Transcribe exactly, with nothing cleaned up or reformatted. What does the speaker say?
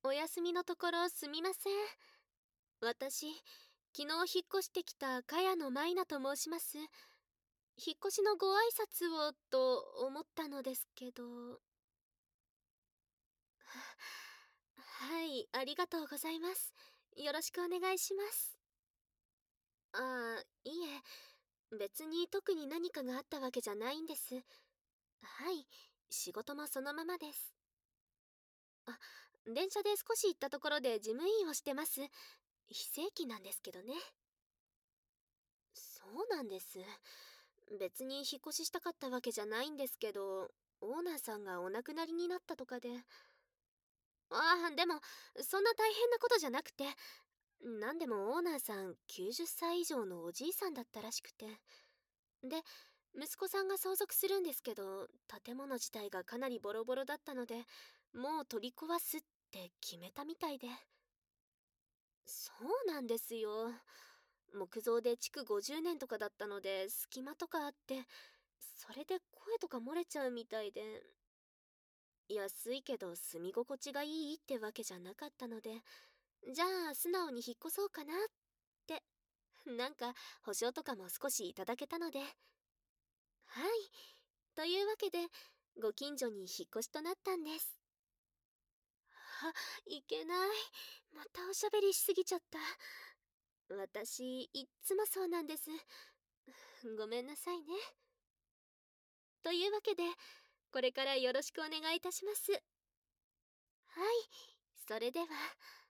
お休みのところすみません。私、昨日引っ越してきた茅野舞菜と申します。引っ越しのご挨拶をと思ったのですけど。ははい、ありがとうございます。よろしくお願いします。ああ、いえ、別に特に何かがあったわけじゃないんです。はい、仕事もそのままです。あ、電車で少し行ったところで事務員をしてます。非正規なんですけどね。そうなんです。別に引っ越ししたかったわけじゃないんですけど、オーナーさんがお亡くなりになったとかで。ああ、でも、そんな大変なことじゃなくて、なんでもオーナーさんきゅうじゅっさい以上のおじいさんだったらしくて。で、息子さんが相続するんですけど、建物自体がかなりボロボロだったので、もう取り壊すって決めたみたいで。そうなんですよ。木造で築ごじゅうねんとかだったので隙間とかあって、それで声とか漏れちゃうみたいで。安いけど住み心地がいいってわけじゃなかったので、じゃあ素直に引っ越そうかなって。なんか保証とかも少しいただけたので。はい。というわけでご近所に引っ越しとなったんです。あ、いけない。またおしゃべりしすぎちゃった。私いっつもそうなんです。ごめんなさいね。というわけでこれからよろしくお願いいたします。はい、それでは。